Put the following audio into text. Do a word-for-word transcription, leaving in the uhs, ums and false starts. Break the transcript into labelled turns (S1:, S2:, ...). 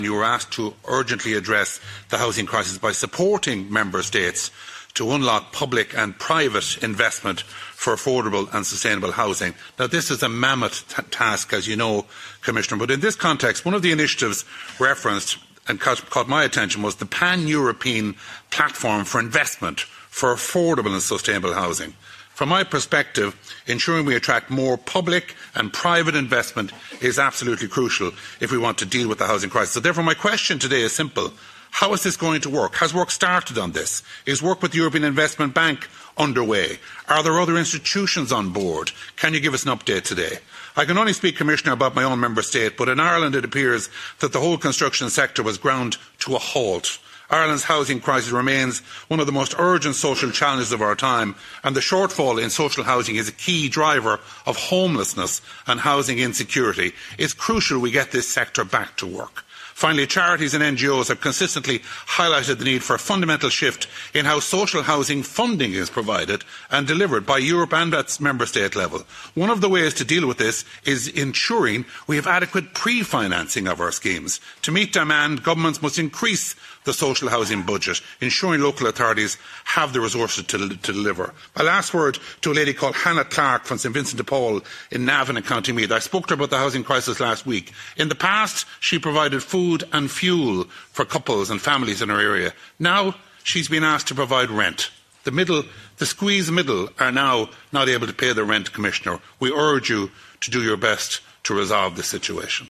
S1: You were asked to urgently address the housing crisis by supporting Member States to unlock public and private investment for affordable and sustainable housing. Now, this is a mammoth t task, as you know, Commissioner, but in this context, one of the initiatives referenced and caught, caught my attention was the Pan-European Platform for Investment for Affordable and Sustainable Housing. From my perspective, ensuring we attract more public and private investment is absolutely crucial if we want to deal with the housing crisis. So therefore, my question today is simple. How is this going to work? Has work started on this? Is work with the European Investment Bank underway? Are there other institutions on board? Can you give us an update today? I can only speak, Commissioner, about my own member state, but in Ireland it appears that the whole construction sector was ground to a halt. Ireland's housing crisis remains one of the most urgent social challenges of our time, and the shortfall in social housing is a key driver of homelessness and housing insecurity. It's crucial we get this sector back to work. Finally, charities and N G Os have consistently highlighted the need for a fundamental shift in how social housing funding is provided and delivered by Europe and at member state level. One of the ways to deal with this is ensuring we have adequate pre-financing of our schemes. To meet demand, governments must increase the social housing budget, ensuring local authorities have the resources to, to deliver. My last word to a lady called Hannah Clark from St Vincent de Paul in Navan in County Meath. I spoke to her about the housing crisis last week. In the past, she provided food and fuel for couples and families in her area. Now, she's been asked to provide rent. The middle, the squeezed middle are now not able to pay their rent, Commissioner. We urge you to do your best to resolve the situation.